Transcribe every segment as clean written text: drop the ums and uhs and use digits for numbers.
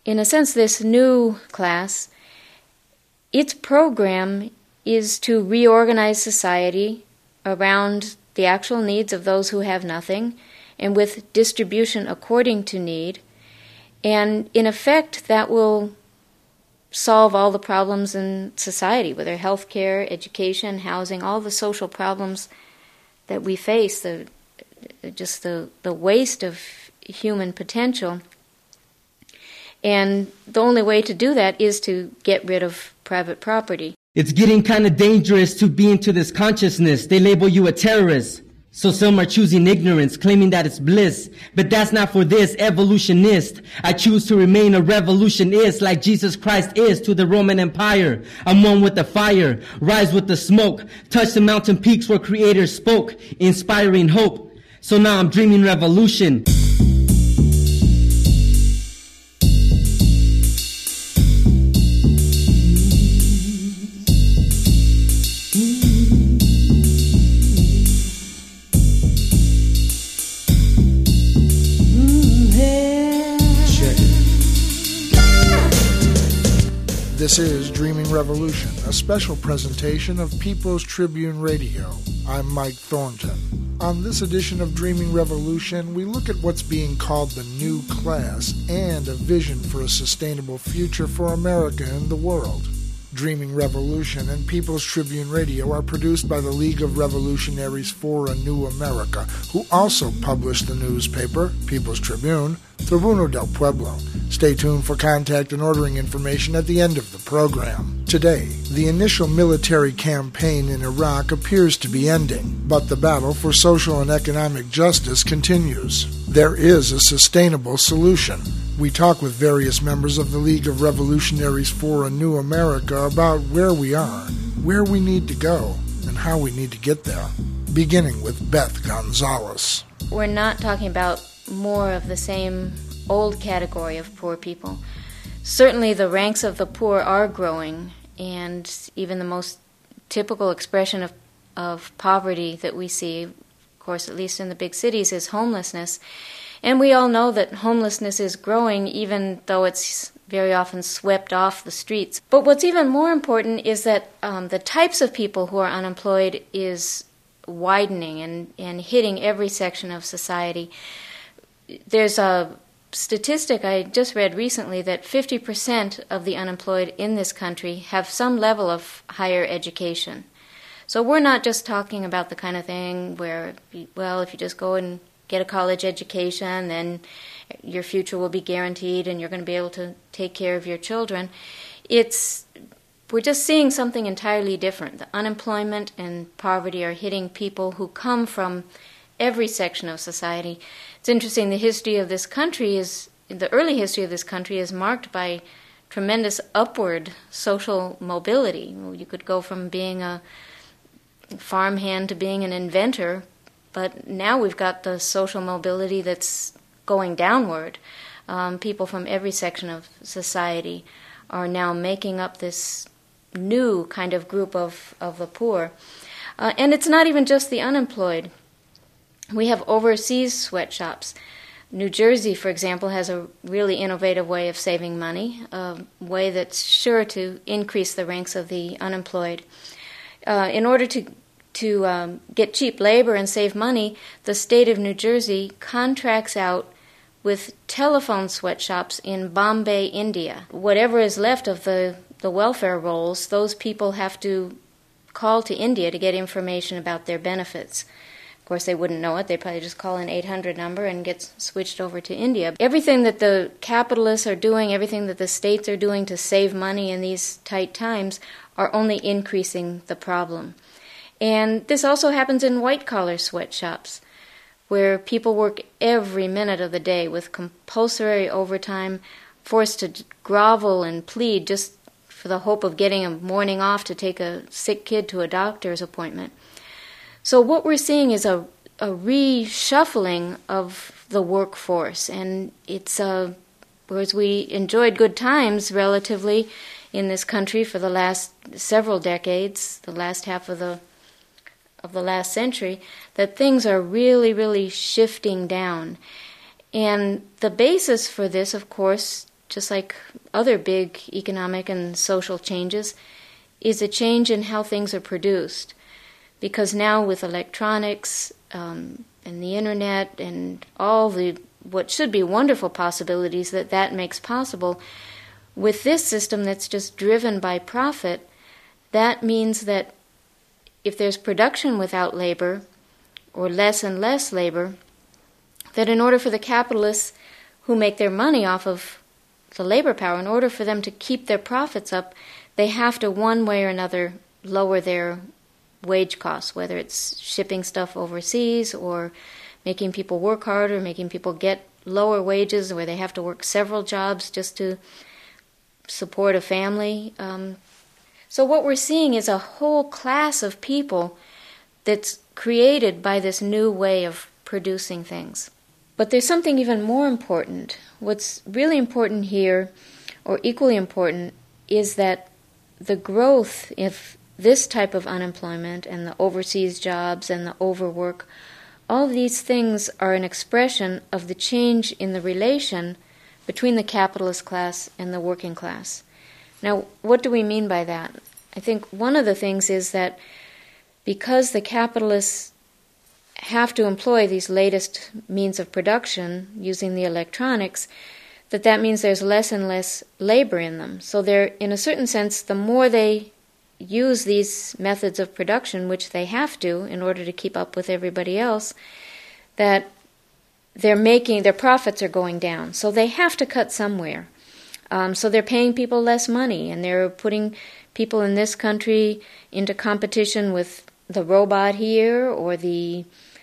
in a sense, this new class, its program is to reorganize society around the actual needs of those who have nothing, and with distribution according to need. And in effect, that will solve all the problems in society, whether healthcare, education, housing, all the social problems that we face, the waste of human potential. And the only way to do that is to get rid of private property. It's getting kind of dangerous to be into this consciousness. They label you a terrorist. So some are choosing ignorance, claiming that it's bliss. But that's not for this evolutionist. I choose to remain a revolutionist like Jesus Christ is to the Roman Empire. I'm one with the fire, rise with the smoke, touch the mountain peaks where creators spoke, inspiring hope. So now I'm dreaming revolution. This is Dreaming Revolution, a special presentation of People's Tribune Radio. I'm Mike Thornton. On this edition of Dreaming Revolution, we look at what's being called the new class and a vision for a sustainable future for America and the world. Dreaming Revolution and People's Tribune Radio are produced by the League of Revolutionaries for a New America, who also publish the newspaper, People's Tribune, Tribuno del Pueblo. Stay tuned for contact and ordering information at the end of the program. Today, the initial military campaign in Iraq appears to be ending, but the battle for social and economic justice continues. There is a sustainable solution. We talk with various members of the League of Revolutionaries for a New America about where we are, where we need to go, and how we need to get there. Beginning with Beth Gonzalez. We're not talking about more of the same old category of poor people. Certainly the ranks of the poor are growing, and even the most typical expression of poverty that we see, of course, at least in the big cities, is homelessness. And we all know that homelessness is growing, even though it's very often swept off the streets. But what's even more important is that the types of people who are unemployed is widening and hitting every section of society. There's a statistic I just read recently that 50% of the unemployed in this country have some level of higher education. So we're not just talking about the kind of thing where, well, if you just go and get a college education, then your future will be guaranteed and you're going to be able to take care of your children. We're just seeing something entirely different. The unemployment and poverty are hitting people who come from every section of society. It's interesting, the early history of this country is marked by tremendous upward social mobility. You could go from being a farmhand to being an inventor, but now we've got the social mobility that's going downward. People from every section of society are now making up this new kind of group of the poor. And it's not even just the unemployed. We have overseas sweatshops. New Jersey, for example, has a really innovative way of saving money, a way that's sure to increase the ranks of the unemployed. In order to get cheap labor and save money, the state of New Jersey contracts out with telephone sweatshops in Bombay, India. Whatever is left of the welfare rolls, those people have to call to India to get information about their benefits. Of course, they wouldn't know it. They'd probably just call an 800 number and get switched over to India. Everything that the capitalists are doing, everything that the states are doing to save money in these tight times are only increasing the problem. And this also happens in white-collar sweatshops, where people work every minute of the day with compulsory overtime, forced to grovel and plead just for the hope of getting a morning off to take a sick kid to a doctor's appointment. So what we're seeing is a reshuffling of the workforce, and it's whereas we enjoyed good times relatively in this country for the last several decades, the last half of the last century, that things are really, really shifting down. And the basis for this, of course, just like other big economic and social changes, is a change in how things are produced. Because now with electronics and the internet and all the what should be wonderful possibilities that makes possible, with this system that's just driven by profit, that means that if there's production without labor, or less and less labor, that in order for the capitalists who make their money off of the labor power, in order for them to keep their profits up, they have to one way or another lower their wage costs, whether it's shipping stuff overseas or making people work harder, making people get lower wages where they have to work several jobs just to support a family. So what we're seeing is a whole class of people that's created by this new way of producing things. But there's something even more important. What's really important here, or equally important, is that the growth of this type of unemployment and the overseas jobs and the overwork, all these things are an expression of the change in the relation between the capitalist class and the working class. Now, what do we mean by that? I think one of the things is that because the capitalists have to employ these latest means of production using the electronics, that means there's less and less labor in them. So they're, in a certain sense, the more they use these methods of production, which they have to in order to keep up with everybody else, that their profits are going down. So they have to cut somewhere. So they're paying people less money, and they're putting people in this country into competition with the robot here or the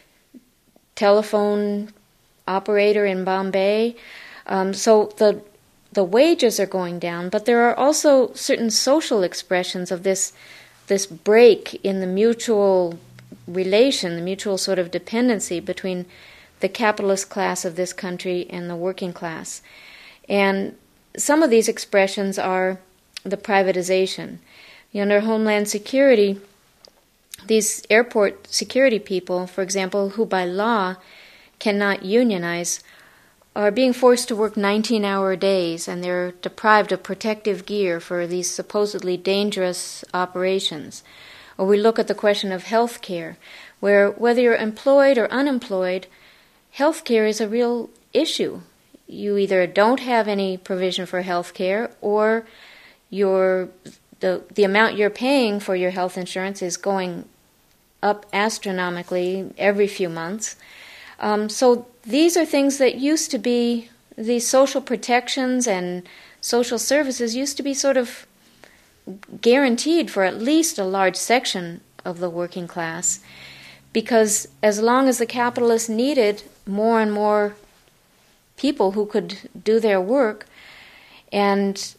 telephone operator in Bombay. So the wages are going down, but there are also certain social expressions of this break in the mutual relation, the mutual sort of dependency between the capitalist class of this country and the working class. And some of these expressions are the privatization. Under Homeland Security, these airport security people, for example, who by law cannot unionize, are being forced to work 19-hour days, and they're deprived of protective gear for these supposedly dangerous operations. Or we look at the question of health care, where whether you're employed or unemployed, health care is a real issue. You either don't have any provision for health care, or the amount you're paying for your health insurance is going up astronomically every few months. So these are things that used to be, these social protections and social services used to be sort of guaranteed for at least a large section of the working class, because as long as the capitalists needed more and more people who could do their work, and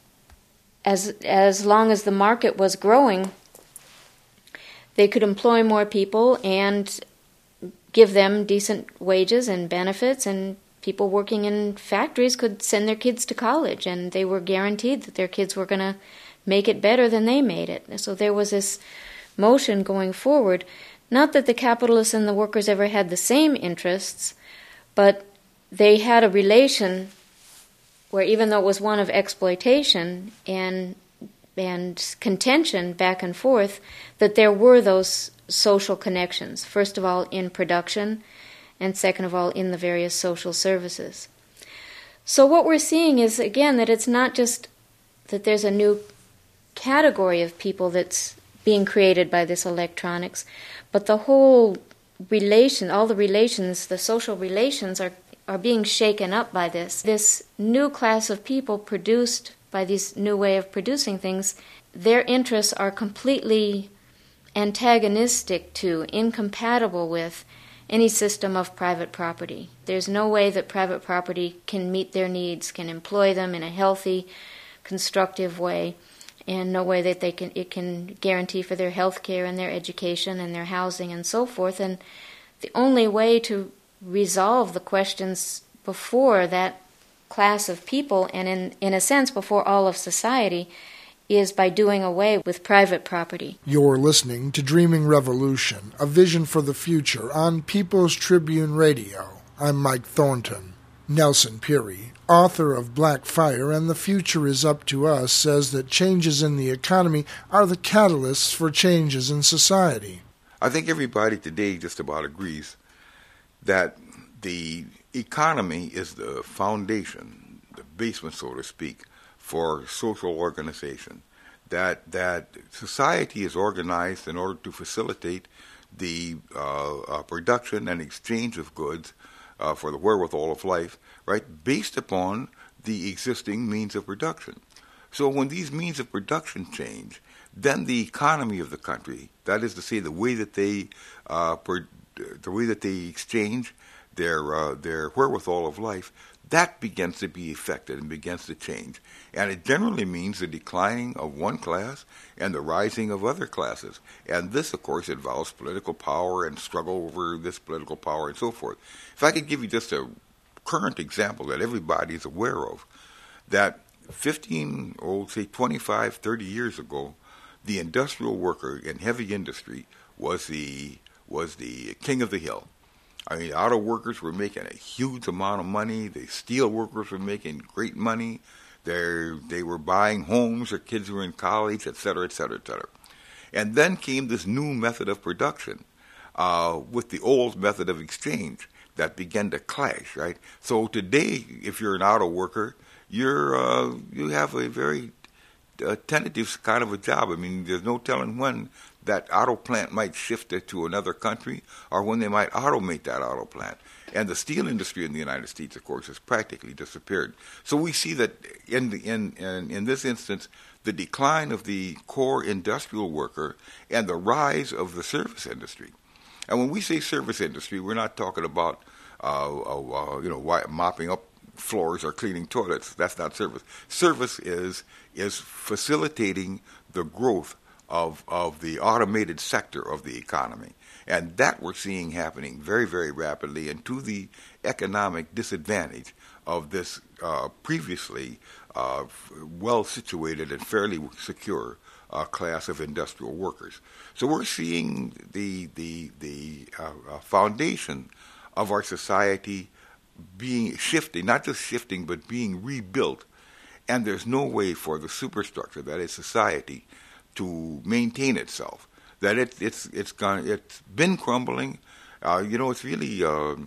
as long as the market was growing, they could employ more people and give them decent wages and benefits, and people working in factories could send their kids to college, and they were guaranteed that their kids were going to make it better than they made it. So there was this motion going forward. Not that the capitalists and the workers ever had the same interests, but they had a relation where, even though it was one of exploitation and contention back and forth, that there were those social connections, first of all in production, and second of all in the various social services. So what we're seeing is, again, that it's not just that there's a new category of people that's being created by this electronics, but the whole relation, all the relations, the social relations are being shaken up by this. This new class of people produced by this new way of producing things, their interests are completely antagonistic to, incompatible with, any system of private property. There's no way that private property can meet their needs, can employ them in a healthy, constructive way, and no way that it can guarantee for their health care and their education and their housing and so forth. And the only way to resolve the questions before that class of people, and in a sense before all of society, is by doing away with private property. You're listening to Dreaming Revolution, a vision for the future on People's Tribune Radio. I'm Mike Thornton. Nelson Peary, author of Black Fire and The Future is Up to Us, says that changes in the economy are the catalysts for changes in society. I think everybody today just about agrees that the economy is the foundation, the basement, so to speak, for social organization. That society is organized in order to facilitate the production and exchange of goods for the wherewithal of life, right, based upon the existing means of production. So when these means of production change, then the economy of the country, that is to say, the way that they exchange their wherewithal of life, that begins to be affected and begins to change. And it generally means the declining of one class and the rising of other classes. And this, of course, involves political power and struggle over this political power and so forth. If I could give you just a current example that everybody is aware of, that 25, 30 years ago, the industrial worker in heavy industry was the king of the hill. I mean, auto workers were making a huge amount of money. The steel workers were making great money. They were buying homes. Their kids were in college, et cetera, et cetera, et cetera. And then came this new method of production with the old method of exchange that began to clash, right? So today, if you're an auto worker, you have a very tentative kind of a job. I mean, there's no telling when that auto plant might shift it to another country or when they might automate that auto plant. And the steel industry in the United States, of course, has practically disappeared. So we see that in this instance, the decline of the core industrial worker and the rise of the service industry. And when we say service industry, we're not talking about mopping up floors or cleaning toilets. That's not service. Service is facilitating the growth of the automated sector of the economy. And that we're seeing happening very, very rapidly and to the economic disadvantage of this previously well-situated and fairly secure class of industrial workers. So we're seeing the foundation of our society being shifting, not just shifting, but being rebuilt. And there's no way for the superstructure, that is society, to maintain itself. That it's been crumbling. It's really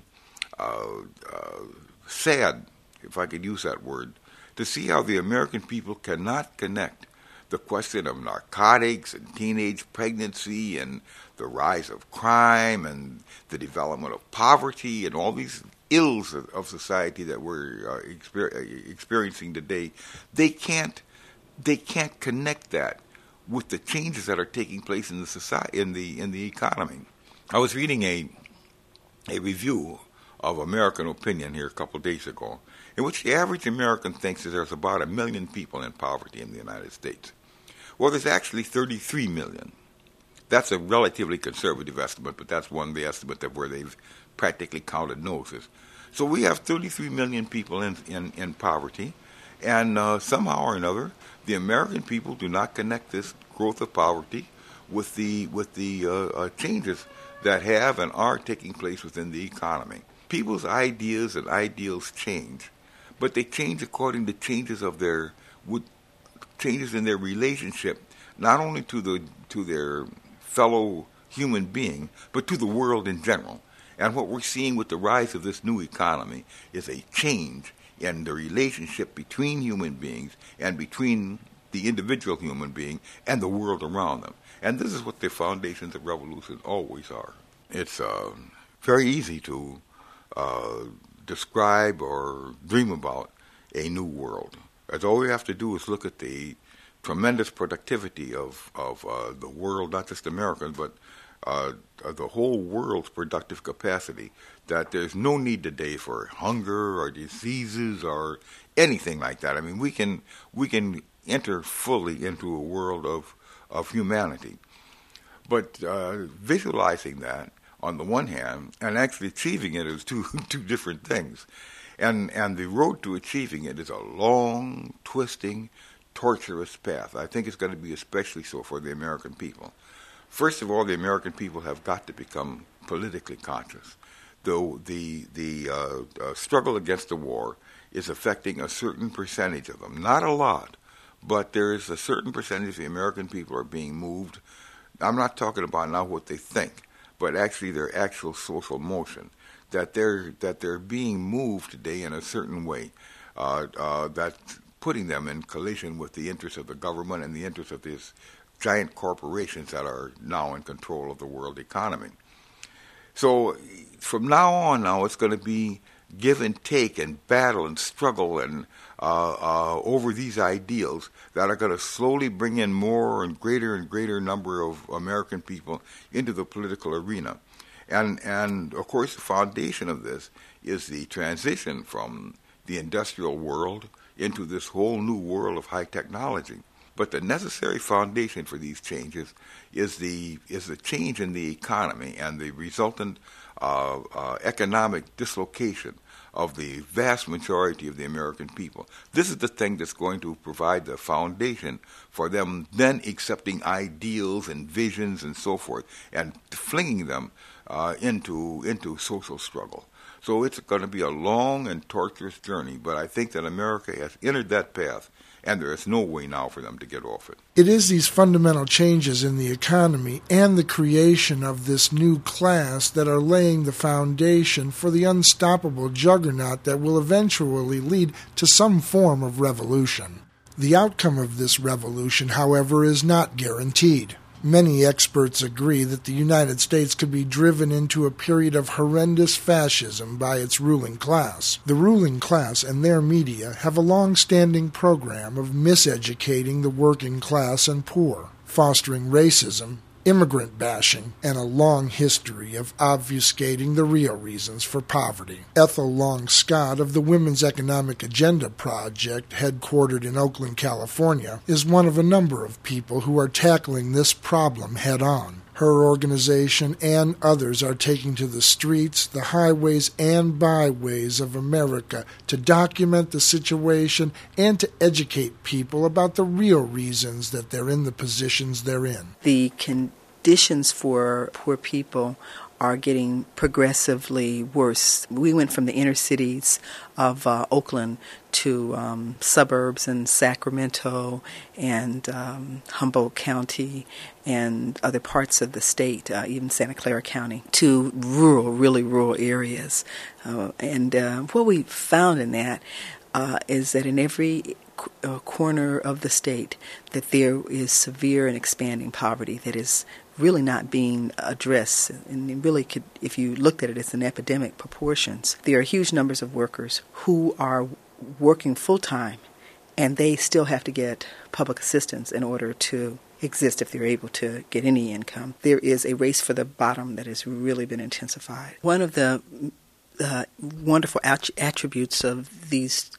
sad, if I could use that word, to see how the American people cannot connect the question of narcotics and teenage pregnancy and the rise of crime and the development of poverty and all these ills of society that we're experiencing today. They can't connect that with the changes that are taking place in the society, in the economy. I was reading a review of American Opinion here a couple of days ago, in which the average American thinks that there's about 1 million people in poverty in the United States. Well, there's actually 33 million. That's a relatively conservative estimate, but that's one of the estimates of where they've practically counted noses. So we have 33 million people in poverty, and somehow or another, the American people do not connect this growth of poverty with the changes that have and are taking place within the economy. People's ideas and ideals change, but they change according to changes in their relationship, not only to their fellow human being, but to the world in general. And what we're seeing with the rise of this new economy is a change in the relationship between human beings and between the individual human being and the world around them. And this is what the foundations of revolution always are. It's very easy to describe or dream about a new world. As all we have to do is look at the tremendous productivity of the world, not just Americans, but the whole world's productive capacity, that there's no need today for hunger or diseases or anything like that. I mean, we can enter fully into a world of humanity. But visualizing that on the one hand and actually achieving it is two different things. And the road to achieving it is a long, twisting, torturous path. I think it's going to be especially so for the American people. First of all, the American people have got to become politically conscious. the struggle against the war is affecting a certain percentage of them. Not a lot, but there is a certain percentage of the American people are being moved. I'm not talking about now what they think, but actually their actual social motion. That they're being moved today in a certain way, that's putting them in collision with the interests of the government and the interests of these giant corporations that are now in control of the world economy. So from now on, it's going to be give and take and battle and struggle and over these ideals that are going to slowly bring in more and greater number of American people into the political arena. And of course, the foundation of this is the transition from the industrial world into this whole new world of high technology. But the necessary foundation for these changes is the change in the economy and the resultant economic dislocation of the vast majority of the American people. This is the thing that's going to provide the foundation for them then accepting ideals and visions and so forth and flinging them into social struggle. So it's going to be a long and torturous journey, but I think that America has entered that path, and there is no way now for them to get off it. It is these fundamental changes in the economy and the creation of this new class that are laying the foundation for the unstoppable juggernaut that will eventually lead to some form of revolution. The outcome of this revolution, however, is not guaranteed. Many experts agree that the United States could be driven into a period of horrendous fascism by its ruling class. The ruling class and their media have a long-standing program of miseducating the working class and poor, fostering racism, immigrant bashing, and a long history of obfuscating the real reasons for poverty. Ethel Long Scott of the Women's Economic Agenda Project, headquartered in Oakland, California, is one of a number of people who are tackling this problem head-on. Her organization and others are taking to the streets, the highways, and byways of America to document the situation and to educate people about the real reasons that they're in the positions they're in. The conditions for poor people are getting progressively worse. We went from the inner cities of Oakland to suburbs in Sacramento and Humboldt County and other parts of the state, even Santa Clara County, to really rural areas. And what we found in that is that in every corner of the state that there is severe and expanding poverty that is really not being addressed, and it really could, if you looked at it, it's in epidemic proportions. There are huge numbers of workers who are working full-time, and they still have to get public assistance in order to exist if they're able to get any income. There is a race for the bottom that has really been intensified. One of the wonderful attributes of these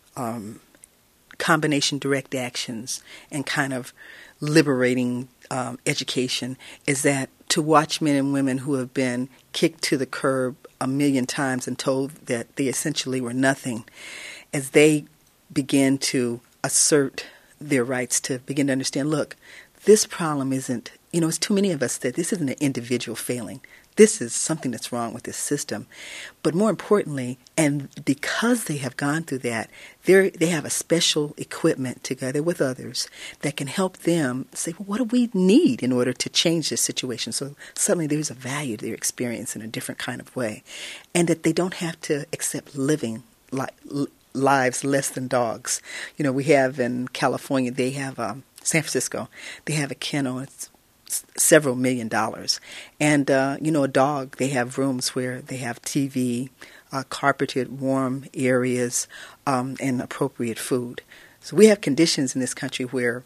combination direct actions and kind of liberating education is that to watch men and women who have been kicked to the curb a million times and told that they essentially were nothing, as they begin to assert their rights, to begin to understand, look, this problem isn't, it's too many of us that this isn't an individual failing. This is something that's wrong with this system. But more importantly, and because they have gone through that, they have a special equipment together with others that can help them say, well, what do we need in order to change this situation? So suddenly there's a value to their experience in a different kind of way. And that they don't have to accept living lives less than dogs. We have in California, they have San Francisco, they have a kennel. It's several $1 million. And, a dog, they have rooms where they have TV, carpeted warm areas, and appropriate food. So we have conditions in this country where,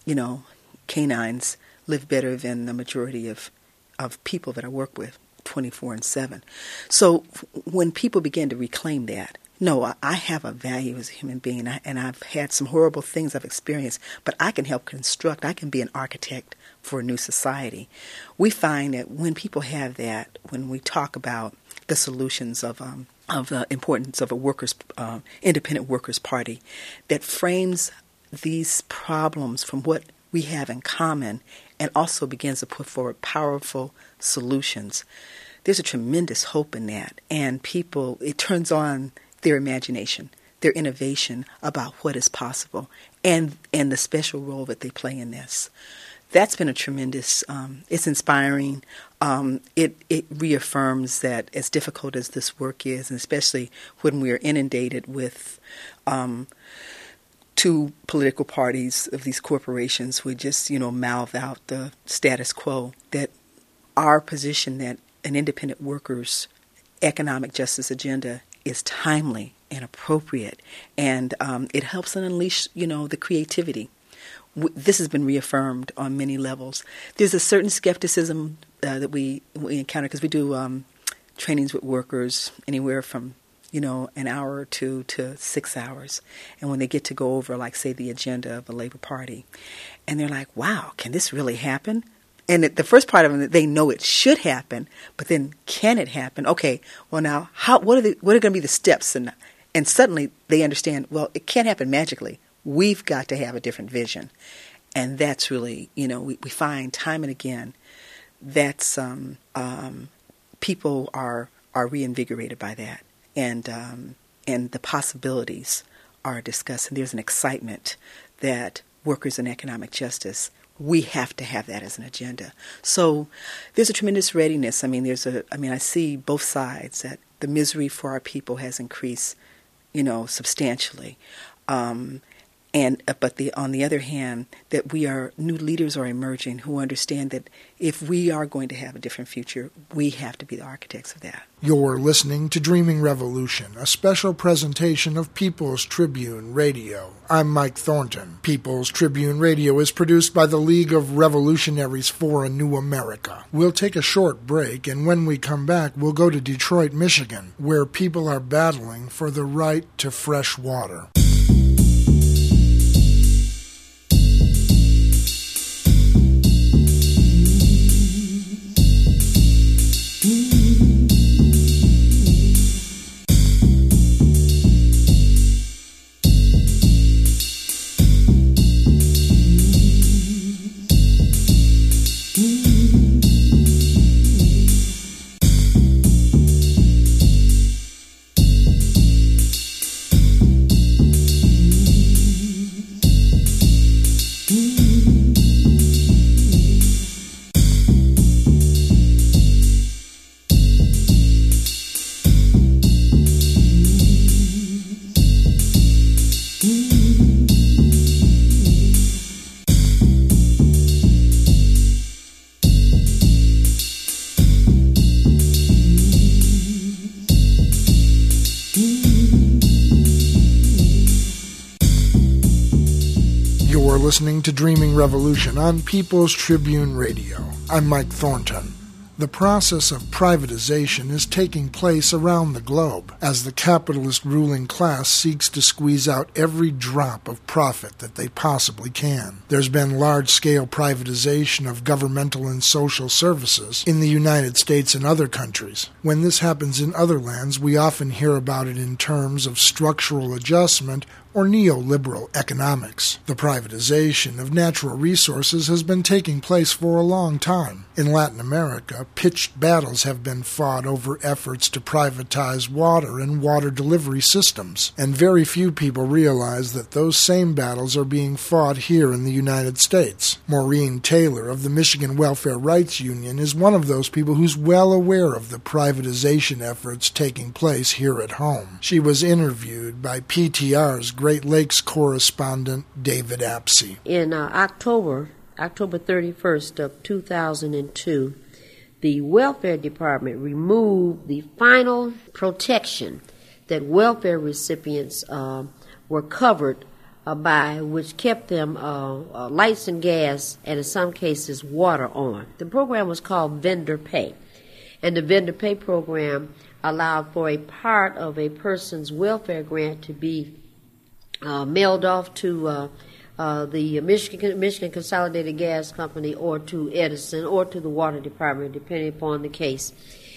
canines live better than the majority of people that I work with 24/7. So when people begin to reclaim that, no, I have a value as a human being, and I've had some horrible things I've experienced, but I can help construct. I can be an architect for a new society. We find that when people have that, when we talk about the solutions of the importance of a independent workers' party, that frames these problems from what we have in common and also begins to put forward powerful solutions there's a tremendous hope in that. And people, it turns on their imagination, their innovation about what is possible, and the special role that they play in this. That's been a tremendous, it's inspiring. It reaffirms that as difficult as this work is, and especially when we are inundated with two political parties of these corporations who just, mouth out the status quo, that our position that an independent workers' economic justice agenda is timely and appropriate, and it helps unleash, the creativity. This has been reaffirmed on many levels. There's a certain skepticism that we encounter because we do trainings with workers anywhere from an hour or two to 6 hours, and when they get to go over, like, say, the agenda of the Labor Party, and they're like, "Wow, can this really happen?" And the first part of them, they know it should happen, but then can it happen? Okay, well now, what are going to be the steps? And suddenly they understand, well, it can't happen magically. We've got to have a different vision. And that's really, we find time and again that's people are reinvigorated by that. And the possibilities are discussed. And there's an excitement that workers in economic justice, we have to have that as an agenda. So there's a tremendous readiness. I see both sides, that the misery for our people has increased, substantially. But on the other hand, that new leaders are emerging who understand that if we are going to have a different future, we have to be the architects of that. You're listening to Dreaming Revolution, a special presentation of People's Tribune Radio. I'm Mike Thornton. People's Tribune Radio is produced by the League of Revolutionaries for a New America. We'll take a short break, and when we come back, we'll go to Detroit, Michigan, where people are battling for the right to fresh water. Listening to Dreaming Revolution on People's Tribune Radio. I'm Mike Thornton. The process of privatization is taking place around the globe as the capitalist ruling class seeks to squeeze out every drop of profit that they possibly can. There's been large-scale privatization of governmental and social services in the United States and other countries. When this happens in other lands, we often hear about it in terms of structural adjustment or neoliberal economics. The privatization of natural resources has been taking place for a long time. In Latin America, pitched battles have been fought over efforts to privatize water and water delivery systems, and very few people realize that those same battles are being fought here in the United States. Maureen Taylor of the Michigan Welfare Rights Union is one of those people who's well aware of the privatization efforts taking place here at home. She was interviewed by PTR's Great Lakes correspondent David Apsey. In October 31st of 2002, the Welfare Department removed the final protection that welfare recipients were covered by, which kept them lights and gas, and in some cases water on. The program was called Vendor Pay, and the Vendor Pay program allowed for a part of a person's welfare grant to be mailed off to the Michigan Consolidated Gas Company, or to Edison, or to the Water Department, depending upon the case.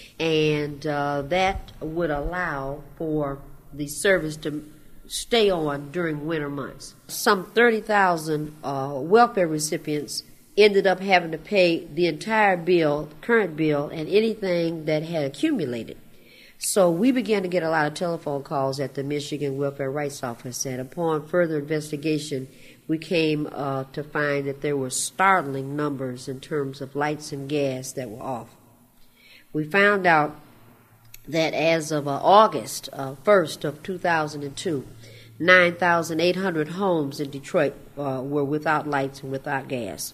And that would allow for the service to stay on during winter months. Some 30,000 welfare recipients ended up having to pay the entire bill, current bill, and anything that had accumulated. So we began to get a lot of telephone calls at the Michigan Welfare Rights Office, and upon further investigation, we came to find that there were startling numbers in terms of lights and gas that were off. We found out that as of August 1st of 2002, 9,800 homes in Detroit were without lights and without gas.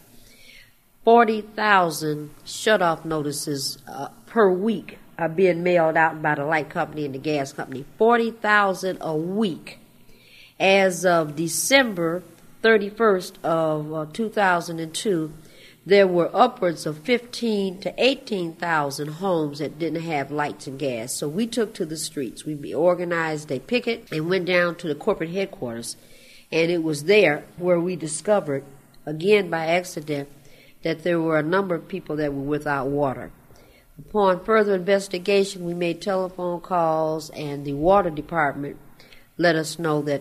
40,000 shut-off notices per week are being mailed out by the light company and the gas company. 40,000 a week. As of December 31st of 2002, there were upwards of 15 to 18,000 homes that didn't have lights and gas. So we took to the streets. We organized a picket and went down to the corporate headquarters. And it was there where we discovered, again by accident, that there were a number of people that were without water. Upon further investigation, we made telephone calls, and the water department let us know that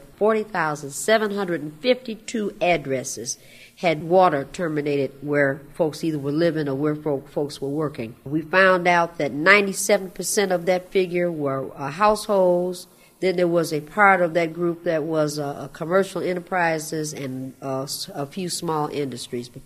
40,752 addresses had water terminated where folks either were living or where folks were working. We found out that 97% of that figure were households. Then there was a part of that group that was commercial enterprises and a few small industries, but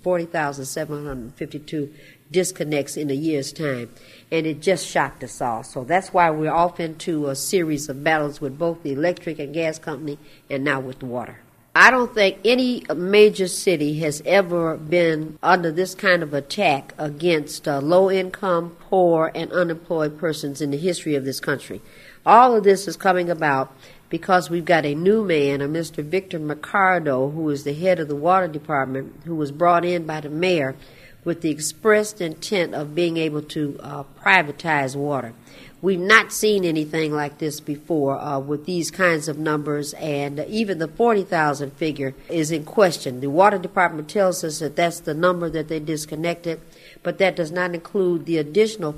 40,752 disconnects in a year's time. And it just shocked us all. So that's why we're off into a series of battles with both the electric and gas company and now with the water. I don't think any major city has ever been under this kind of attack against low-income, poor, and unemployed persons in the history of this country. All of this is coming about because we've got a new man, a Mr. Victor Mercado, who is the head of the water department, who was brought in by the mayor with the expressed intent of being able to privatize water. We've not seen anything like this before with these kinds of numbers, and even the 40,000 figure is in question. The water department tells us that that's the number that they disconnected, but that does not include the additional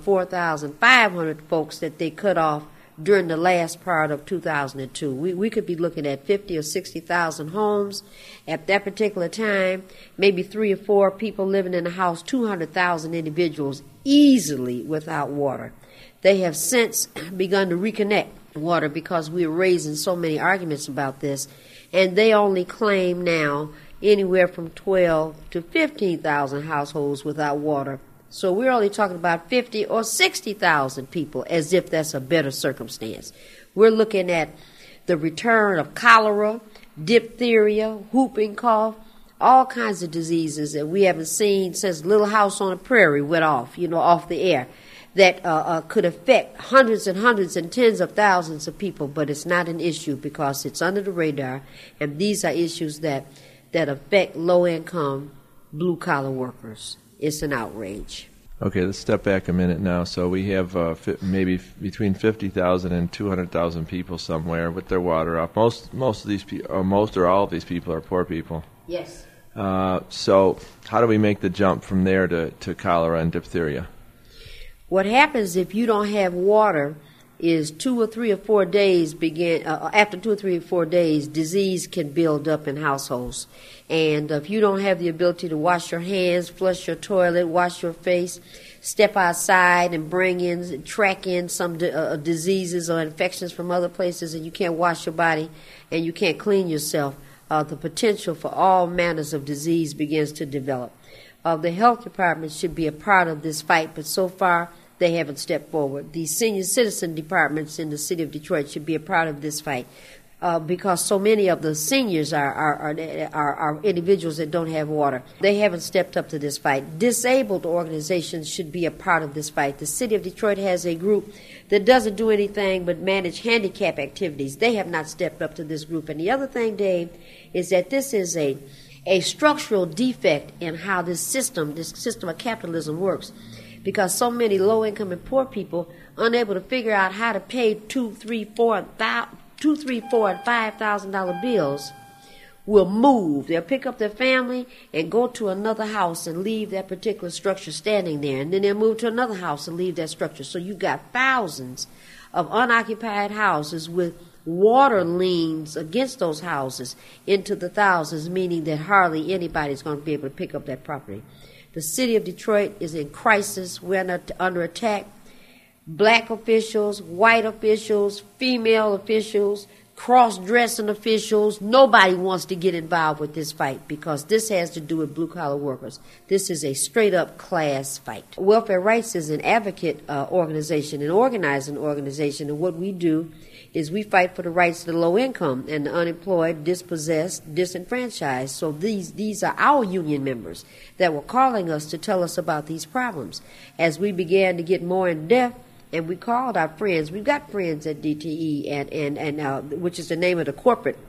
4,500 folks that they cut off during the last part of 2002. We could be looking at 50 or 60,000 homes at that particular time, maybe 3 or 4 people living in a house, 200,000 individuals easily without water. They have since begun to reconnect water because we're raising so many arguments about this, and they only claim now anywhere from 12 to 15,000 households without water. So we're only talking about 50 or 60,000 people as if that's a better circumstance. We're looking at the return of cholera, diphtheria, whooping cough, all kinds of diseases that we haven't seen since Little House on the Prairie went off, off the air, that could affect hundreds and hundreds and tens of thousands of people, but it's not an issue because it's under the radar, and these are issues that affect low-income, blue-collar workers. It's an outrage. Okay, let's step back a minute now. So we have maybe between 50,000 and 200,000 people somewhere with their water off. Most of these people, most or all of these people are poor people. Yes. So how do we make the jump from there to cholera and diphtheria? What happens if you don't have water is 2 or 3 or 4 days after 2 or 3 or 4 days, disease can build up in households. And if you don't have the ability to wash your hands, flush your toilet, wash your face, step outside and track in some diseases or infections from other places, and you can't wash your body and you can't clean yourself, the potential for all manners of disease begins to develop. The health department should be a part of this fight, but so far they haven't stepped forward. The senior citizen departments in the city of Detroit should be a part of this fight because so many of the seniors are individuals that don't have water. They haven't stepped up to this fight. Disabled organizations should be a part of this fight. The city of Detroit has a group that doesn't do anything but manage handicap activities. They have not stepped up to this group. And the other thing, Dave, is that this is a structural defect in how this system of capitalism works, because so many low-income and poor people unable to figure out how to pay $2, $3, $4, and $5,000 bills will move. They'll pick up their family and go to another house and leave that particular structure standing there, and then they'll move to another house and leave that structure. So you've got thousands of unoccupied houses with water liens against those houses into the thousands, meaning that hardly anybody is going to be able to pick up that property. The city of Detroit is in crisis. We're under attack. Black officials, white officials, female officials, cross-dressing officials, nobody wants to get involved with this fight because this has to do with blue-collar workers. This is a straight-up class fight. Welfare Rights is an advocate organization, an organizing organization, and what we do is we fight for the rights of the low income and the unemployed, dispossessed, disenfranchised. So these are our union members that were calling us to tell us about these problems. As we began to get more in depth, and we called our friends. We've got friends at DTE, and which is the name of the corporate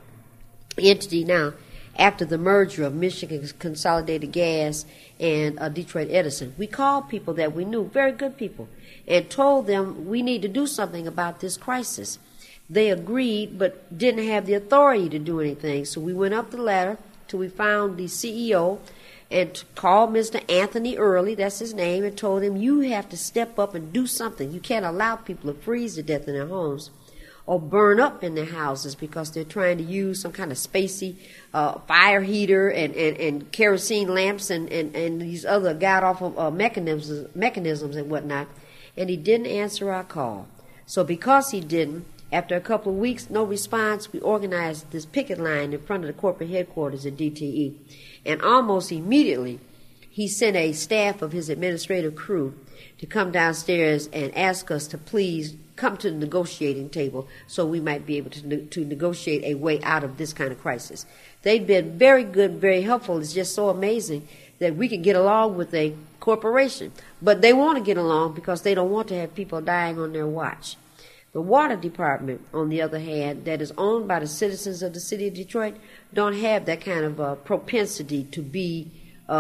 entity now, after the merger of Michigan Consolidated Gas and Detroit Edison. We called people that we knew, very good people, and told them we need to do something about this crisis. They agreed, but didn't have the authority to do anything. So we went up the ladder till we found the CEO and called Mr. Anthony Early, that's his name, and told him, you have to step up and do something. You can't allow people to freeze to death in their homes or burn up in their houses because they're trying to use some kind of spacey fire heater and kerosene lamps and these other god-awful mechanisms and whatnot. And he didn't answer our call. So because he didn't, after a couple of weeks, no response, we organized this picket line in front of the corporate headquarters at DTE. And almost immediately, he sent a staff of his administrative crew to come downstairs and ask us to please come to the negotiating table so we might be able to negotiate a way out of this kind of crisis. They've been very good, very helpful. It's just so amazing that we can get along with a corporation. But they want to get along because they don't want to have people dying on their watch. The water department, on the other hand, that is owned by the citizens of the city of Detroit, don't have that kind of propensity to be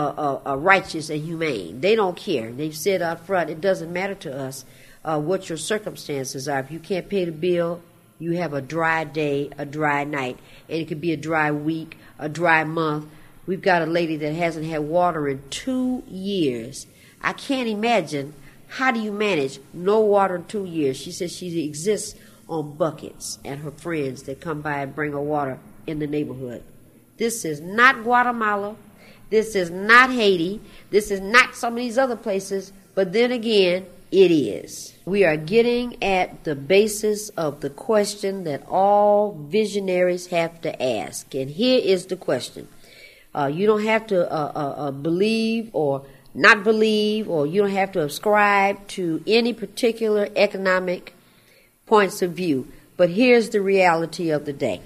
righteous and humane. They don't care. They've said out front, it doesn't matter to us what your circumstances are. If you can't pay the bill, you have a dry day, a dry night, and it could be a dry week, a dry month. We've got a lady that hasn't had water in 2 years. I can't imagine. How do you manage no water in 2 years? She says she exists on buckets and her friends that come by and bring her water in the neighborhood. This is not Guatemala. This is not Haiti. This is not some of these other places. But then again, it is. We are getting at the basis of the question that all visionaries have to ask. And here is the question. You don't have to believe or not believe, or you don't have to ascribe to any particular economic points of view. But here's the reality of the day.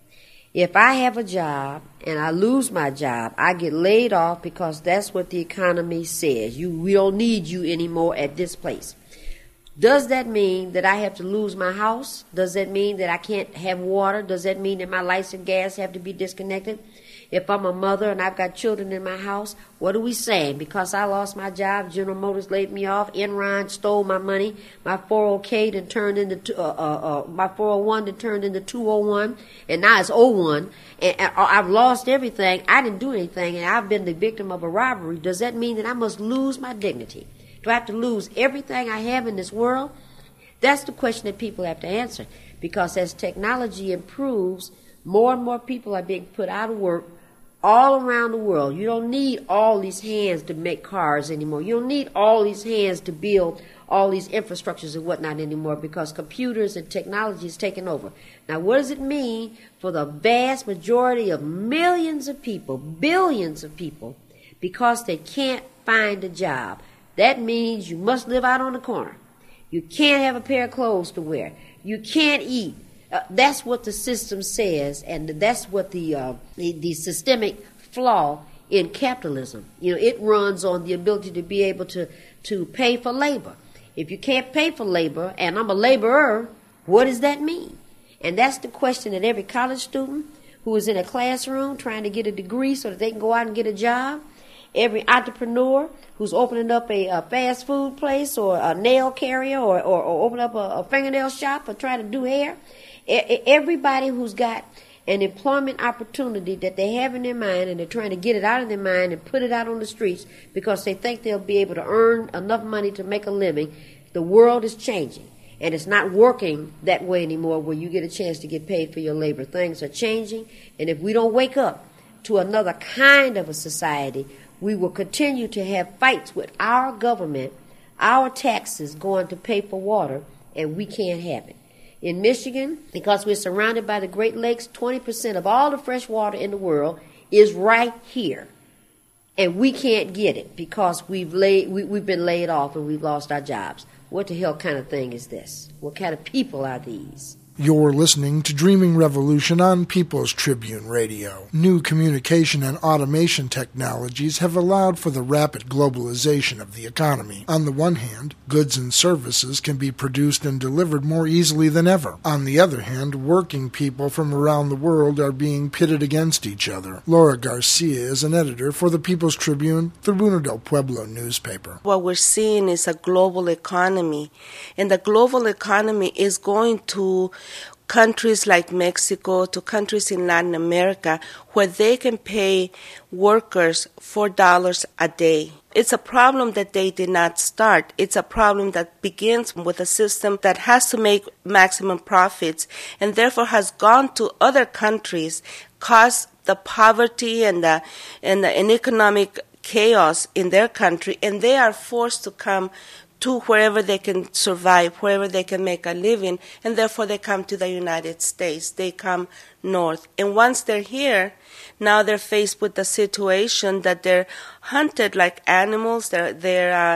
If I have a job and I lose my job, I get laid off because that's what the economy says. We don't need you anymore at this place. Does that mean that I have to lose my house? Does that mean that I can't have water? Does that mean that my lights and gas have to be disconnected? If I'm a mother and I've got children in my house, what are we saying? Because I lost my job, General Motors laid me off, Enron stole my money, my 401k then turned into my 401 then turned into 201, and now it's 01, and I've lost everything. I didn't do anything, and I've been the victim of a robbery. Does that mean that I must lose my dignity? Do I have to lose everything I have in this world? That's the question that people have to answer, because as technology improves, more and more people are being put out of work all around the world. You don't need all these hands to make cars anymore. You don't need all these hands to build all these infrastructures and whatnot anymore, because computers and technology is taking over. Now, what does it mean for the vast majority of millions of people, billions of people, because they can't find a job? That means you must live out on the corner. You can't have a pair of clothes to wear. You can't eat. That's what the system says, and that's what the systemic flaw in capitalism. It runs on the ability to be able to pay for labor. If you can't pay for labor, and I'm a laborer, what does that mean? And that's the question that every college student who is in a classroom trying to get a degree so that they can go out and get a job, every entrepreneur who's opening up a fast food place or a nail carrier or open up a fingernail shop or trying to do hair, everybody who's got an employment opportunity that they have in their mind and they're trying to get it out of their mind and put it out on the streets because they think they'll be able to earn enough money to make a living, the world is changing. And it's not working that way anymore where you get a chance to get paid for your labor. Things are changing, and if we don't wake up to another kind of a society, we will continue to have fights with our government, our taxes going to pay for water, and we can't have it. In Michigan, because we're surrounded by the Great Lakes, 20% of all the fresh water in the world is right here. And we can't get it because we've been laid off and we've lost our jobs. What the hell kind of thing is this? What kind of people are these? You're listening to Dreaming Revolution on People's Tribune Radio. New communication and automation technologies have allowed for the rapid globalization of the economy. On the one hand, goods and services can be produced and delivered more easily than ever. On the other hand, working people from around the world are being pitted against each other. Laura Garcia is an editor for the People's Tribune, Tribuna del Pueblo newspaper. What we're seeing is a global economy, and the global economy is going to countries like Mexico, to countries in Latin America, where they can pay workers $4 a day. It's a problem that they did not start. It's a problem that begins with a system that has to make maximum profits and therefore has gone to other countries, caused the poverty and the economic chaos in their country, and they are forced to come to wherever they can survive, wherever they can make a living, and therefore they come to the United States. They come north. And once they're here, now they're faced with the situation that they're hunted like animals. They're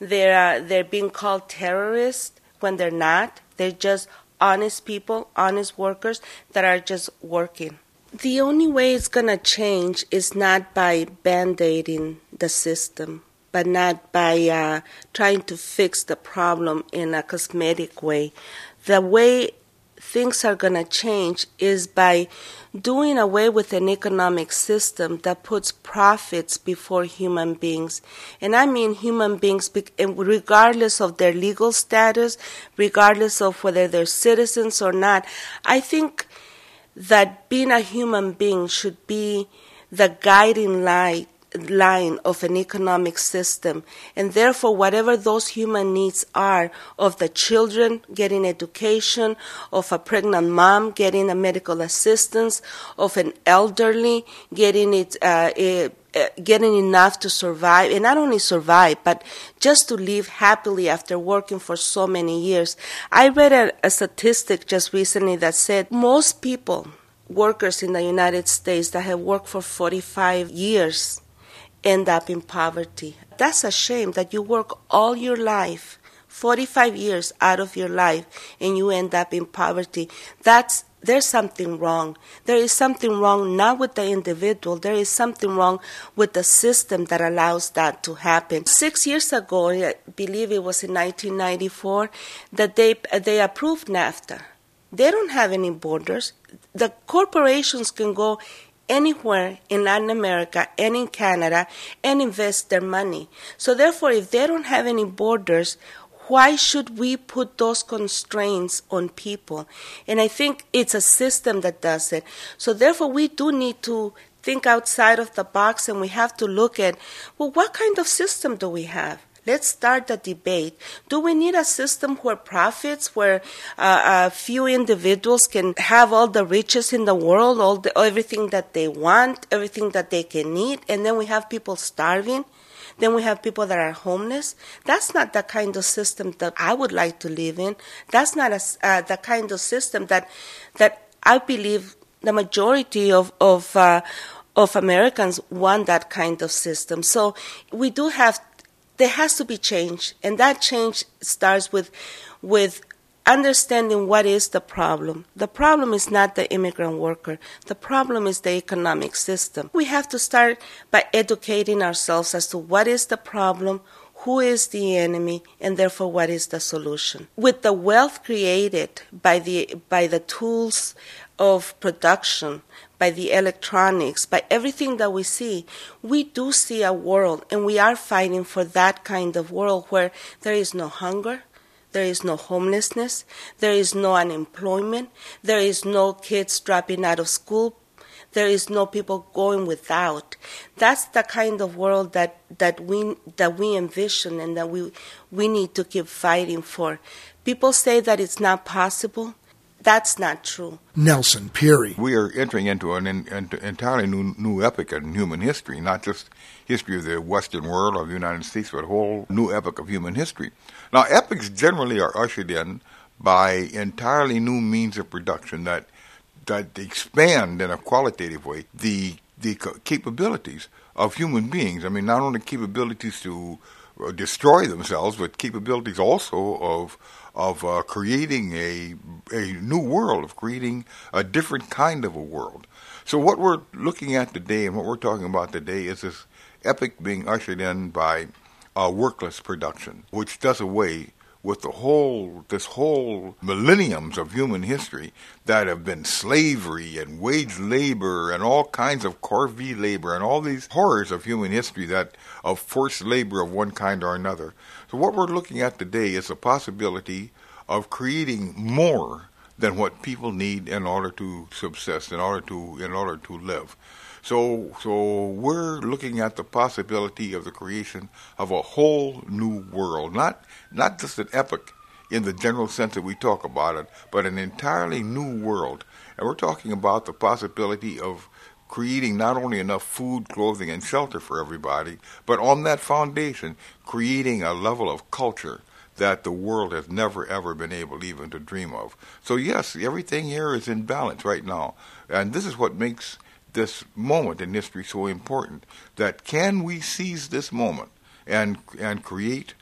being called terrorists when they're not. They're just honest people, honest workers that are just working. The only way it's going to change is not by band-aiding the system, but not by trying to fix the problem in a cosmetic way. The way things are going to change is by doing away with an economic system that puts profits before human beings. And I mean human beings regardless of their legal status, regardless of whether they're citizens or not. I think that being a human being should be the guiding light line of an economic system, and therefore whatever those human needs are of the children getting education, of a pregnant mom getting a medical assistance, of an elderly getting getting enough to survive, and not only survive, but just to live happily after working for so many years. I read a statistic just recently that said most people, workers in the United States that have worked for 45 years, end up in poverty. That's a shame that you work all your life, 45 years out of your life, and you end up in poverty. There's something wrong. There is something wrong not with the individual. There is something wrong with the system that allows that to happen. 6 years ago, I believe it was in 1994, that they approved NAFTA. They don't have any borders. The corporations can go anywhere in Latin America and in Canada and invest their money. So therefore, if they don't have any borders, why should we put those constraints on people? And I think it's a system that does it. So therefore, we do need to think outside of the box, and we have to look at, well, what kind of system do we have? Let's start the debate. Do we need a system where profits, where a few individuals can have all the riches in the world, everything that they want, everything that they can eat, and then we have people starving? Then we have people that are homeless? That's not the kind of system that I would like to live in. That's not the kind of system that I believe the majority of Americans want that kind of system. So we do have. There has to be change, and that change starts with understanding what is the problem. The problem is not the immigrant worker. The problem is the economic system. We have to start by educating ourselves as to what is the problem, who is the enemy, and therefore what is the solution. With the wealth created by the tools of production, by the electronics, by everything that we see, we do see a world, and we are fighting for that kind of world where there is no hunger, there is no homelessness, there is no unemployment, there is no kids dropping out of school, there is no people going without. That's the kind of world that we envision and that we need to keep fighting for. People say that it's not possible. That's not true. Nelson Peary. We are entering into an entirely new epoch in human history, not just history of the Western world or the United States, but a whole new epoch of human history. Now, epochs generally are ushered in by entirely new means of production that expand in a qualitative way the capabilities of human beings. I mean, not only capabilities to destroy themselves, but capabilities also of creating a new world, of creating a different kind of a world. So what we're looking at today and what we're talking about today is this epoch being ushered in by workless production, which does away with this whole millenniums of human history that have been slavery and wage labor and all kinds of corvée labor and all these horrors of human history of forced labor of one kind or another. So what we're looking at today is the possibility of creating more than what people need in order to subsist, in order to live. So we're looking at the possibility of the creation of a whole new world, not just an epoch in the general sense that we talk about it, but an entirely new world. And we're talking about the possibility of creating not only enough food, clothing, and shelter for everybody, but on that foundation, creating a level of culture that the world has never, ever been able even to dream of. So yes, everything here is in balance right now. And this is what makes this moment in history so important, that can we seize this moment and create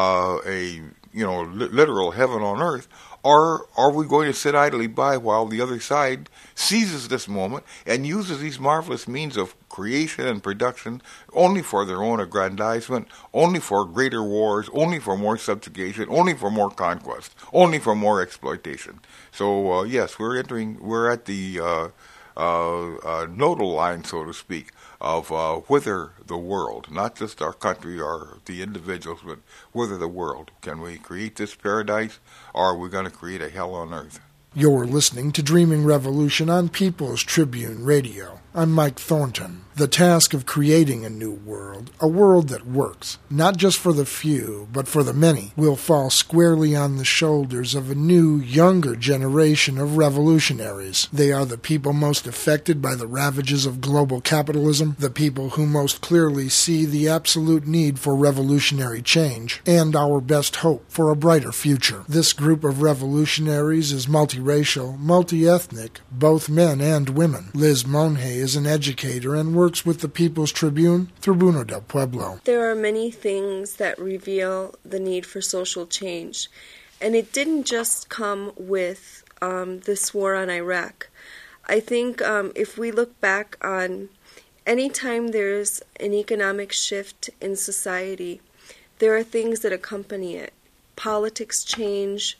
a literal heaven on earth, or are we going to sit idly by while the other side seizes this moment and uses these marvelous means of creation and production only for their own aggrandizement, only for greater wars, only for more subjugation, only for more conquest, only for more exploitation? So yes, we're at the nodal line, so to speak, of whether the world, not just our country or the individuals, but whether the world, can we create this paradise, or are we going to create a hell on earth? You're listening to Dreaming Revolution on People's Tribune Radio. I'm Mike Thornton. The task of creating a new world, a world that works, not just for the few, but for the many, will fall squarely on the shoulders of a new, younger generation of revolutionaries. They are the people most affected by the ravages of global capitalism, the people who most clearly see the absolute need for revolutionary change, and our best hope for a brighter future. This group of revolutionaries is multiracial, multi-ethnic, both men and women. Liz Monhay is an educator and works with the People's Tribune, Tribuno del Pueblo. There are many things that reveal the need for social change, and it didn't just come with this war on Iraq. I think if we look back on any time there's an economic shift in society, there are things that accompany it. Politics change,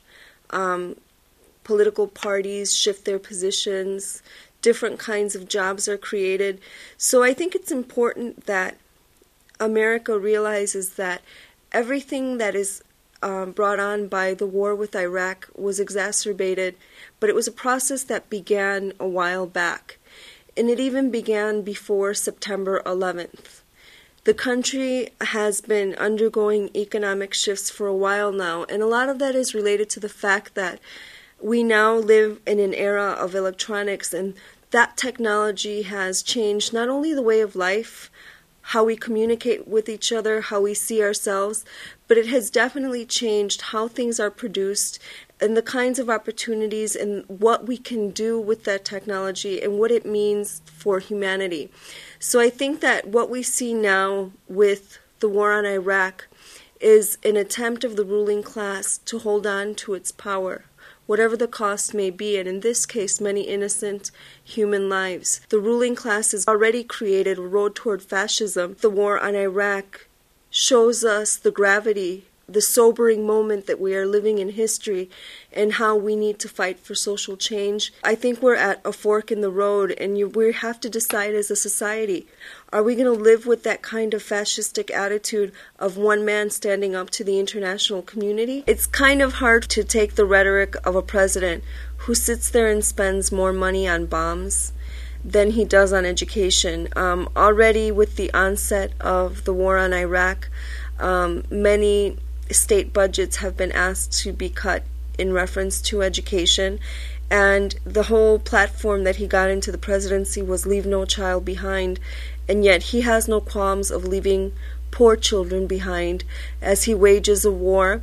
political parties shift their positions, different kinds of jobs are created. So I think it's important that America realizes that everything that is brought on by the war with Iraq was exacerbated, but it was a process that began a while back. And it even began before September 11th. The country has been undergoing economic shifts for a while now, and a lot of that is related to the fact that we now live in an era of electronics, and that technology has changed not only the way of life, how we communicate with each other, how we see ourselves, but it has definitely changed how things are produced and the kinds of opportunities and what we can do with that technology and what it means for humanity. So I think that what we see now with the war on Iraq is an attempt of the ruling class to hold on to its power, whatever the cost may be, and in this case, many innocent human lives. The ruling class has already created a road toward fascism. The war on Iraq shows us the gravity, the sobering moment that we are living in history, and how we need to fight for social change. I think we're at a fork in the road, and we have to decide as a society, are we going to live with that kind of fascistic attitude of one man standing up to the international community? It's kind of hard to take the rhetoric of a president who sits there and spends more money on bombs than he does on education. Already with the onset of the war on Iraq, many state budgets have been asked to be cut in reference to education, and the whole platform that he got into the presidency was leave no child behind, and yet he has no qualms of leaving poor children behind as he wages a war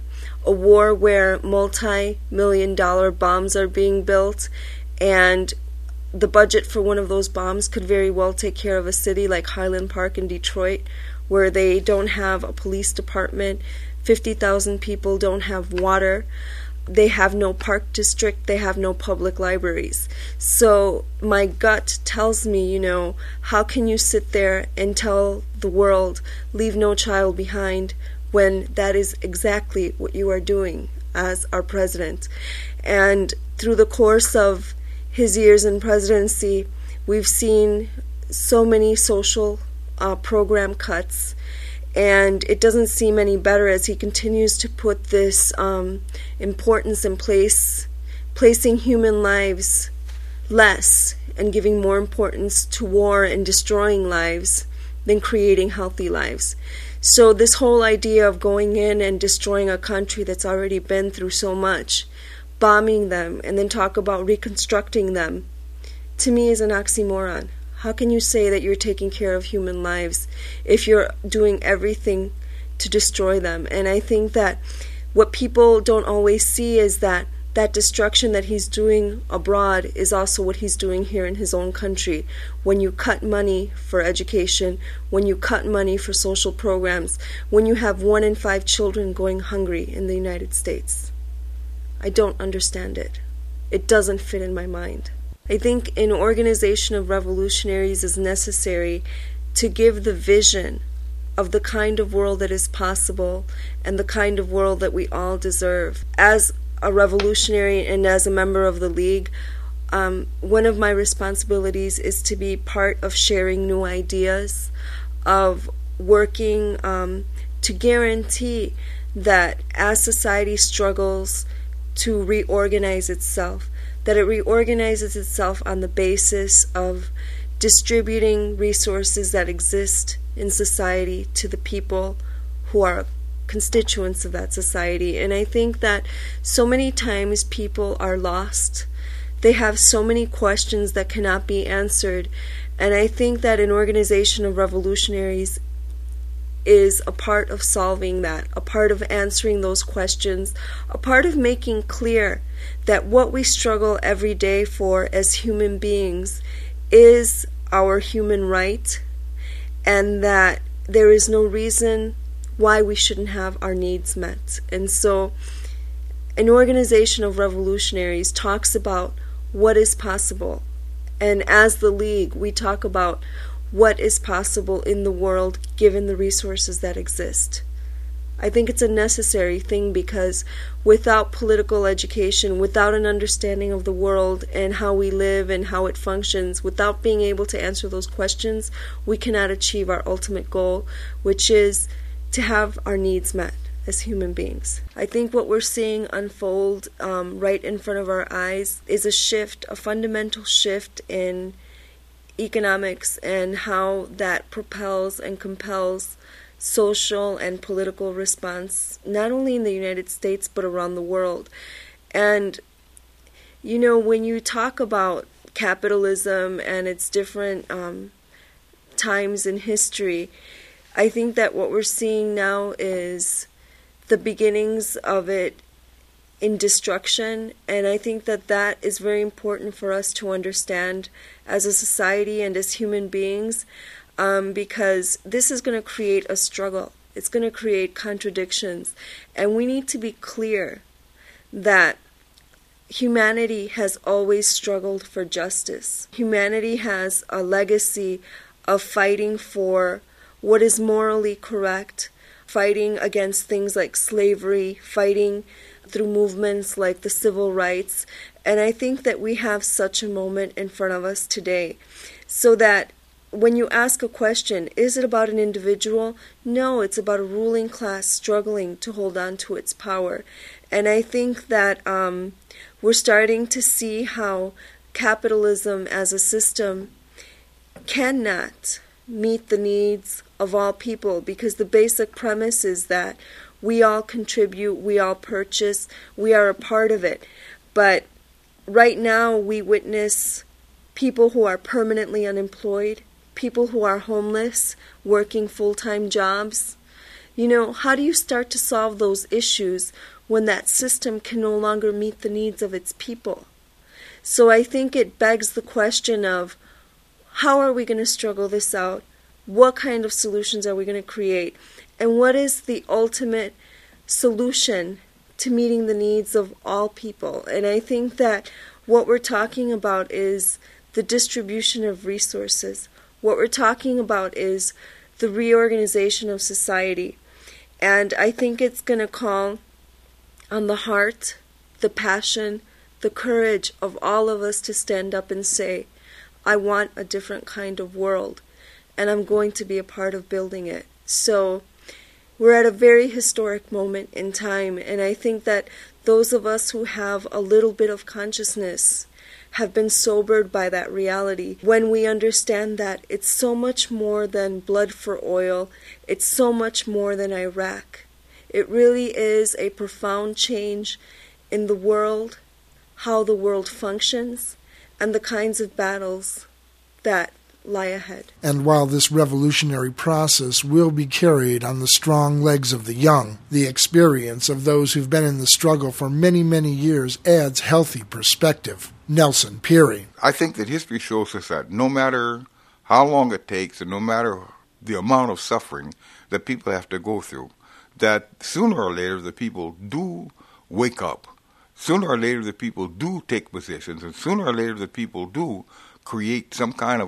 where multi-million-dollar bombs are being built, and the budget for one of those bombs could very well take care of a city like Highland Park in Detroit, where they don't have a police department, 50,000 people don't have water, they have no park district, they have no public libraries. So my gut tells me, how can you sit there and tell the world, leave no child behind, when that is exactly what you are doing as our president. And through the course of his years in presidency, we've seen so many social program cuts, and it doesn't seem any better as he continues to put this importance in place, placing human lives less and giving more importance to war and destroying lives than creating healthy lives. So this whole idea of going in and destroying a country that's already been through so much, bombing them, and then talk about reconstructing them, to me is an oxymoron. How can you say that you're taking care of human lives if you're doing everything to destroy them? And I think that what people don't always see is that destruction that he's doing abroad is also what he's doing here in his own country. When you cut money for education, when you cut money for social programs, when you have 1 in 5 children going hungry in the United States. I don't understand it. It doesn't fit in my mind. I think an organization of revolutionaries is necessary to give the vision of the kind of world that is possible and the kind of world that we all deserve. As a revolutionary and as a member of the League, one of my responsibilities is to be part of sharing new ideas, of working to guarantee that as society struggles to reorganize itself, that it reorganizes itself on the basis of distributing resources that exist in society to the people who are constituents of that society. And I think that so many times people are lost. They have so many questions that cannot be answered. And I think that an organization of revolutionaries is a part of solving that, a part of answering those questions, a part of making clear that what we struggle every day for as human beings is our human right, and that there is no reason why we shouldn't have our needs met. And so an organization of revolutionaries talks about what is possible. And as the League, we talk about what is possible in the world given the resources that exist. I think it's a necessary thing because without political education, without an understanding of the world and how we live and how it functions, without being able to answer those questions, we cannot achieve our ultimate goal, which is to have our needs met as human beings. I think what we're seeing unfold right in front of our eyes is a shift, a fundamental shift in economics and how that propels and compels social and political response, not only in the United States but around the world. And, when you talk about capitalism and its different times in history, I think that what we're seeing now is the beginnings of it in destruction, and I think that that is very important for us to understand as a society and as human beings, because this is going to create a struggle. It's going to create contradictions, and we need to be clear that humanity has always struggled for justice. Humanity has a legacy of fighting for what is morally correct, fighting against things like slavery, fighting through movements like the civil rights. And I think that we have such a moment in front of us today, so that when you ask a question, is it about an individual? No, it's about a ruling class struggling to hold on to its power. And I think that we're starting to see how capitalism as a system cannot meet the needs of all people, because the basic premise is that we all contribute, we all purchase, we are a part of it. But right now we witness people who are permanently unemployed, people who are homeless, working full-time jobs. You know, how do you start to solve those issues when that system can no longer meet the needs of its people? So I think it begs the question of, how are we going to struggle this out? What kind of solutions are we going to create? And what is the ultimate solution to meeting the needs of all people? And I think that what we're talking about is the distribution of resources. What we're talking about is the reorganization of society. And I think it's going to call on the heart, the passion, the courage of all of us to stand up and say, I want a different kind of world, and I'm going to be a part of building it. So we're at a very historic moment in time, and I think that those of us who have a little bit of consciousness have been sobered by that reality when we understand that it's so much more than blood for oil, it's so much more than Iraq. It really is a profound change in the world, how the world functions, and the kinds of battles that lie ahead. And while this revolutionary process will be carried on the strong legs of the young, the experience of those who've been in the struggle for many, many years adds healthy perspective. Nelson Peary. I think that history shows us that no matter how long it takes and no matter the amount of suffering that people have to go through, that sooner or later the people do wake up. Sooner or later the people do take positions, and sooner or later the people do create some kind of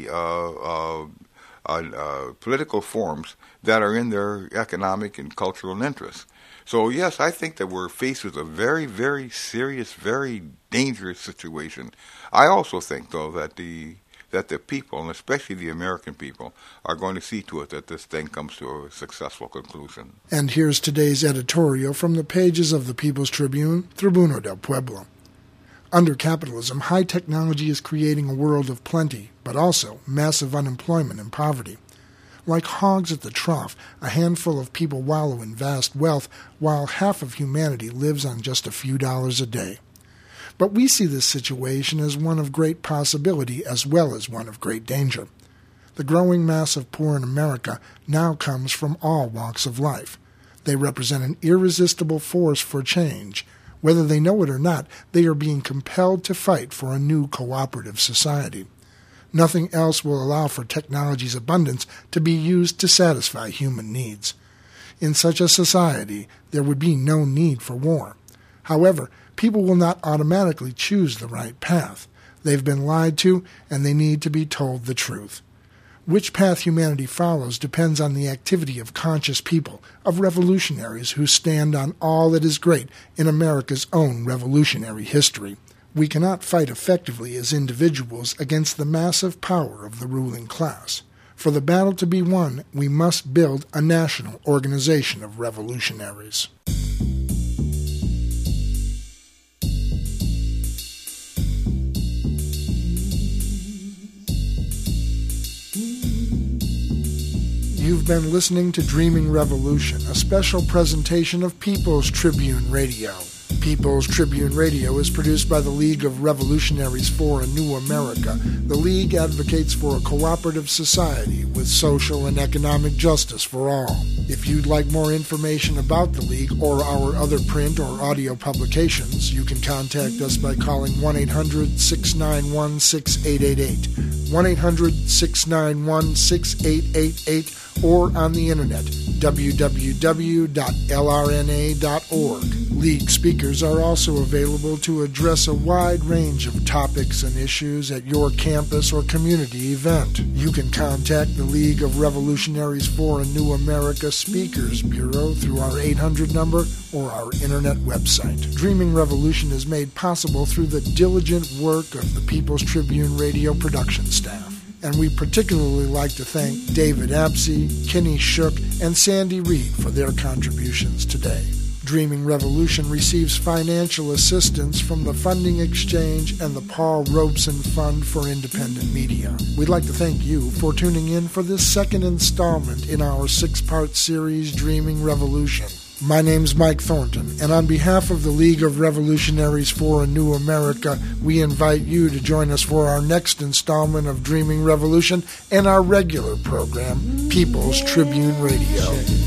political forms that are in their economic and cultural interests. So yes, I think that we're faced with a very, very serious, very dangerous situation. I also think, though, that the people, and especially the American people, are going to see to it that this thing comes to a successful conclusion. And here's today's editorial from the pages of the People's Tribune, Tribuno del Pueblo. Under capitalism, high technology is creating a world of plenty, but also massive unemployment and poverty. Like hogs at the trough, a handful of people wallow in vast wealth, while half of humanity lives on just a few dollars a day. But we see this situation as one of great possibility as well as one of great danger. The growing mass of poor in America now comes from all walks of life. They represent an irresistible force for change. Whether they know it or not, they are being compelled to fight for a new cooperative society. Nothing else will allow for technology's abundance to be used to satisfy human needs. In such a society, there would be no need for war. However, people will not automatically choose the right path. They've been lied to, and they need to be told the truth. Which path humanity follows depends on the activity of conscious people, of revolutionaries who stand on all that is great in America's own revolutionary history. We cannot fight effectively as individuals against the massive power of the ruling class. For the battle to be won, we must build a national organization of revolutionaries. You've been listening to Dreaming Revolution, a special presentation of People's Tribune Radio. People's Tribune Radio is produced by the League of Revolutionaries for a New America. The League advocates for a cooperative society with social and economic justice for all. If you'd like more information about the League or our other print or audio publications, you can contact us by calling 1-800-691-6888, 1-800-691-6888, or on the internet, www.lrna.org. League speakers are also available to address a wide range of topics and issues at your campus or community event. You can contact the League of Revolutionaries for a New America Speakers Bureau through our 800 number or our internet website. Dreaming Revolution is made possible through the diligent work of the People's Tribune radio production staff. And we particularly like to thank David Apsey, Kenny Shook, and Sandy Reed for their contributions today. Dreaming Revolution receives financial assistance from the Funding Exchange and the Paul Robeson Fund for Independent Media. We'd like to thank you for tuning in for this second installment in our 6-part series, Dreaming Revolution. My name's Mike Thornton, and on behalf of the League of Revolutionaries for a New America, we invite you to join us for our next installment of Dreaming Revolution and our regular program, People's Tribune Radio.